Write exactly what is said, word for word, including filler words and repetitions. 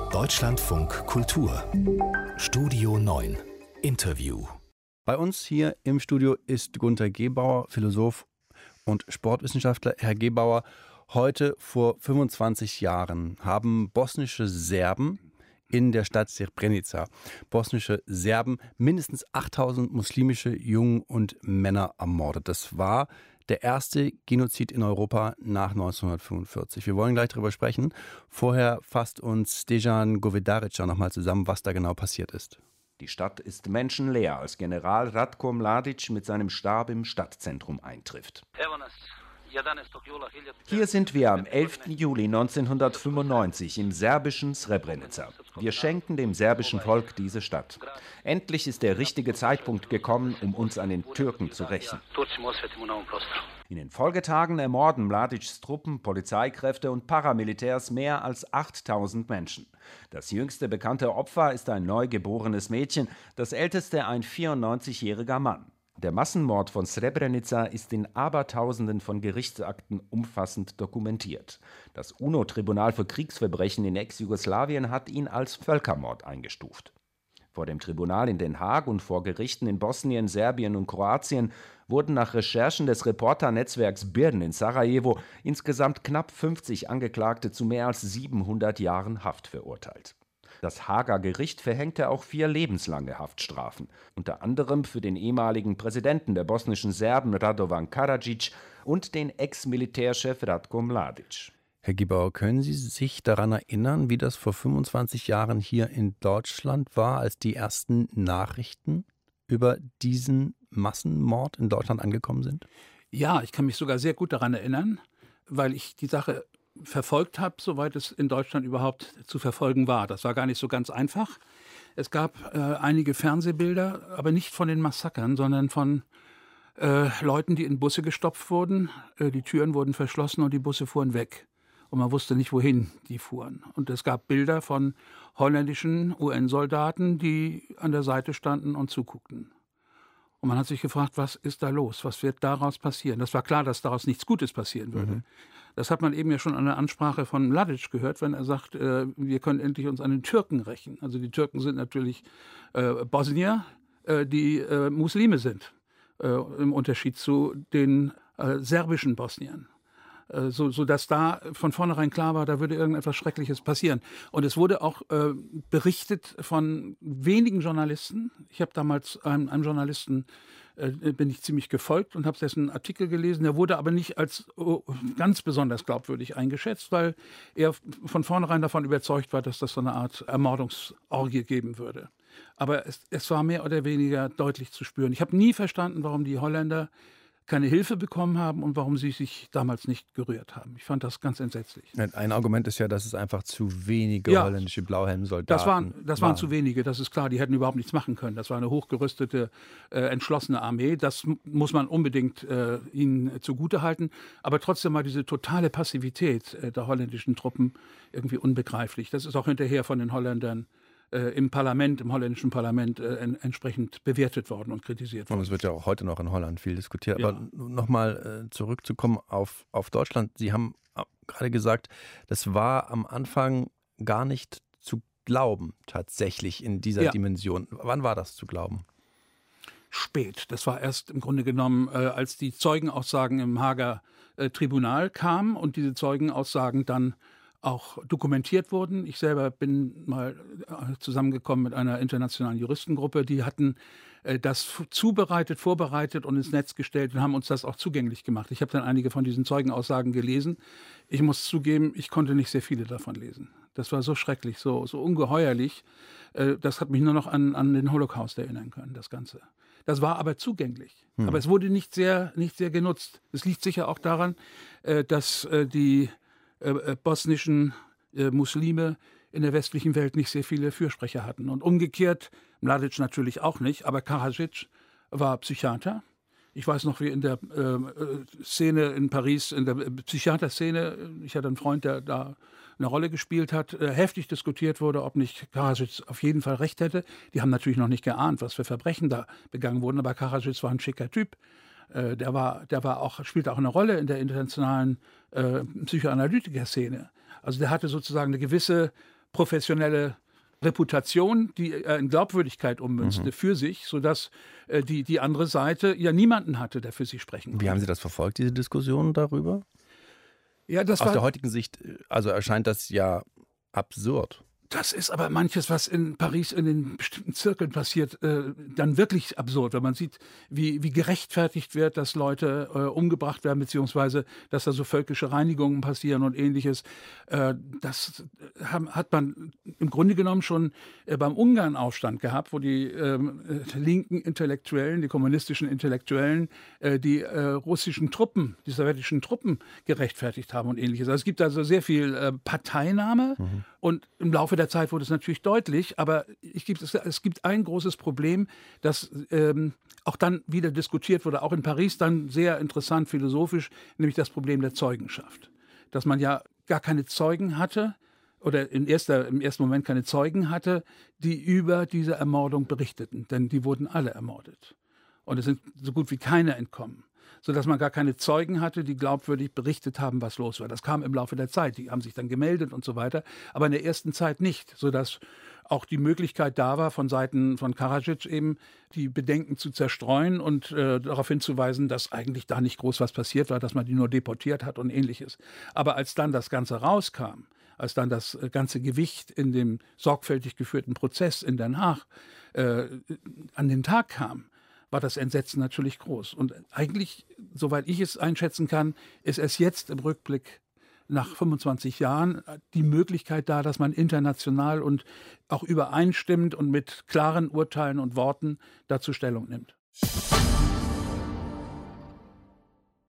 Deutschlandfunk Kultur Studio neun Interview. Bei uns hier im Studio ist Gunter Gebauer, Philosoph und Sportwissenschaftler. Herr Gebauer, heute vor fünfundzwanzig Jahren haben bosnische Serben in der Stadt Srebrenica, bosnische Serben, mindestens achttausend muslimische Jungen und Männer ermordet. Das war der erste Genozid in Europa nach neunzehnhundertfünfundvierzig. Wir wollen gleich darüber sprechen. Vorher fasst uns Dejan Govedarica nochmal zusammen, was da genau passiert ist. Die Stadt ist menschenleer, als General Ratko Mladic mit seinem Stab im Stadtzentrum eintrifft. Hier sind wir am elften Juli neunzehnhundertfünfundneunzig im serbischen Srebrenica. Wir schenken dem serbischen Volk diese Stadt. Endlich ist der richtige Zeitpunkt gekommen, um uns an den Türken zu rächen. In den Folgetagen ermorden Mladics Truppen, Polizeikräfte und Paramilitärs mehr als achttausend Menschen. Das jüngste bekannte Opfer ist ein neugeborenes Mädchen, das älteste ein vierundneunzigjähriger Mann. Der Massenmord von Srebrenica ist in Abertausenden von Gerichtsakten umfassend dokumentiert. Das UNO-Tribunal für Kriegsverbrechen in Ex-Jugoslawien hat ihn als Völkermord eingestuft. Vor dem Tribunal in Den Haag und vor Gerichten in Bosnien, Serbien und Kroatien wurden nach Recherchen des Reporternetzwerks Birn in Sarajevo insgesamt knapp fünfzig Angeklagte zu mehr als siebenhundert Jahren Haft verurteilt. Das Haager Gericht verhängte auch vier lebenslange Haftstrafen, unter anderem für den ehemaligen Präsidenten der bosnischen Serben Radovan Karadzic und den Ex-Militärchef Ratko Mladic. Herr Gebauer, können Sie sich daran erinnern, wie das vor fünfundzwanzig Jahren hier in Deutschland war, als die ersten Nachrichten über diesen Massenmord in Deutschland angekommen sind? Ja, ich kann mich sogar sehr gut daran erinnern, weil ich die Sache verfolgt habe, soweit es in Deutschland überhaupt zu verfolgen war. Das war gar nicht so ganz einfach. Es gab äh, einige Fernsehbilder, aber nicht von den Massakern, sondern von äh, Leuten, die in Busse gestopft wurden. Äh, die Türen wurden verschlossen und die Busse fuhren weg. Und man wusste nicht, wohin die fuhren. Und es gab Bilder von holländischen U N-Soldaten, die an der Seite standen und zuguckten. Und man hat sich gefragt, was ist da los? Was wird daraus passieren? Das war klar, dass daraus nichts Gutes passieren würde. Mhm. Das hat man eben ja schon an der Ansprache von Mladic gehört, wenn er sagt, äh, wir können endlich uns an den Türken rächen. Also die Türken sind natürlich äh, Bosnier, äh, die äh, Muslime sind, äh, im Unterschied zu den äh, serbischen Bosniern. Äh, so, so dass da von vornherein klar war, da würde irgendetwas Schreckliches passieren. Und es wurde auch äh, berichtet von wenigen Journalisten. Ich habe damals einem, einem Journalisten äh, bin ich ziemlich gefolgt und habe dessen Artikel gelesen. Der wurde aber nicht als oh, ganz besonders glaubwürdig eingeschätzt, weil er von vornherein davon überzeugt war, dass das so eine Art Ermordungsorgie geben würde. Aber es, es war mehr oder weniger deutlich zu spüren. Ich habe nie verstanden, warum die Holländer keine Hilfe bekommen haben und warum sie sich damals nicht gerührt haben. Ich fand das ganz entsetzlich. Ein Argument ist ja, dass es einfach zu wenige ja, holländische Blauhelmsoldaten das waren. Das waren, waren zu wenige, das ist klar. Die hätten überhaupt nichts machen können. Das war eine hochgerüstete, äh, entschlossene Armee. Das m- muss man unbedingt äh, ihnen zugutehalten. Aber trotzdem war diese totale Passivität äh, der holländischen Truppen irgendwie unbegreiflich. Das ist auch hinterher von den Holländern im Parlament, im holländischen Parlament äh, en- entsprechend bewertet worden und kritisiert worden. Und es wird ja auch heute noch in Holland viel diskutiert. Ja. Aber nochmal äh, zurückzukommen auf, auf Deutschland. Sie haben gerade gesagt, das war am Anfang gar nicht zu glauben, tatsächlich in dieser ja. Dimension. Wann war das zu glauben? Spät. Das war erst im Grunde genommen, äh, als die Zeugenaussagen im Haager äh, Tribunal kamen und diese Zeugenaussagen dann auch dokumentiert wurden. Ich selber bin mal zusammengekommen mit einer internationalen Juristengruppe, die hatten äh, das zubereitet, vorbereitet und ins Netz gestellt und haben uns das auch zugänglich gemacht. Ich habe dann einige von diesen Zeugenaussagen gelesen. Ich muss zugeben, ich konnte nicht sehr viele davon lesen. Das war so schrecklich, so, so ungeheuerlich. Äh, das hat mich nur noch an, an den Holocaust erinnern können, das Ganze. Das war aber zugänglich. Hm. Aber es wurde nicht sehr, nicht sehr genutzt. Es liegt sicher auch daran, äh, dass äh, die Äh, bosnischen äh, Muslime in der westlichen Welt nicht sehr viele Fürsprecher hatten. Und umgekehrt, Mladic natürlich auch nicht, aber Karadzic war Psychiater. Ich weiß noch, wie in der äh, Szene in Paris, in der Psychiaterszene, ich hatte einen Freund, der da eine Rolle gespielt hat, äh, heftig diskutiert wurde, ob nicht Karadzic auf jeden Fall recht hätte. Die haben natürlich noch nicht geahnt, was für Verbrechen da begangen wurden, aber Karadzic war ein schicker Typ. Äh, der war, der war auch, spielte auch eine Rolle in der internationalen äh, Psychoanalytiker-Szene. Also der hatte sozusagen eine gewisse professionelle Reputation, die er in Glaubwürdigkeit ummünzte Mhm. für sich, sodass äh, die, die andere Seite ja niemanden hatte, der für sie sprechen konnte. Wie haben Sie das verfolgt, diese Diskussion darüber? Ja, das Aus war, der heutigen Sicht, also erscheint das ja absurd. Das ist aber manches, was in Paris in den bestimmten Zirkeln passiert, äh, dann wirklich absurd, wenn man sieht, wie, wie gerechtfertigt wird, dass Leute äh, umgebracht werden, beziehungsweise dass da so völkische Reinigungen passieren und Ähnliches. Äh, das haben, hat man im Grunde genommen schon äh, beim Ungarn-Aufstand gehabt, wo die ähm, äh, linken Intellektuellen, die kommunistischen Intellektuellen, äh, die äh, russischen Truppen, die sowjetischen Truppen gerechtfertigt haben und Ähnliches. Also es gibt also sehr viel äh, Parteinahme. Mhm. Und im Laufe der Zeit wurde es natürlich deutlich, aber ich gibt, es, es gibt ein großes Problem, das ähm, auch dann wieder diskutiert wurde, auch in Paris dann sehr interessant philosophisch, nämlich das Problem der Zeugenschaft. Dass man ja gar keine Zeugen hatte oder in erster, im ersten Moment keine Zeugen hatte, die über diese Ermordung berichteten, denn die wurden alle ermordet. Und es sind so gut wie keine entkommen, sodass man gar keine Zeugen hatte, die glaubwürdig berichtet haben, was los war. Das kam im Laufe der Zeit, die haben sich dann gemeldet und so weiter, aber in der ersten Zeit nicht, sodass auch die Möglichkeit da war, von Seiten von Karadzic eben die Bedenken zu zerstreuen und äh, darauf hinzuweisen, dass eigentlich da nicht groß was passiert war, dass man die nur deportiert hat und Ähnliches. Aber als dann das Ganze rauskam, als dann das ganze Gewicht in dem sorgfältig geführten Prozess in Den Haag äh, an den Tag kam, war das Entsetzen natürlich groß. Und eigentlich, soweit ich es einschätzen kann, ist es jetzt im Rückblick nach fünfundzwanzig Jahren die Möglichkeit da, dass man international und auch übereinstimmend und mit klaren Urteilen und Worten dazu Stellung nimmt.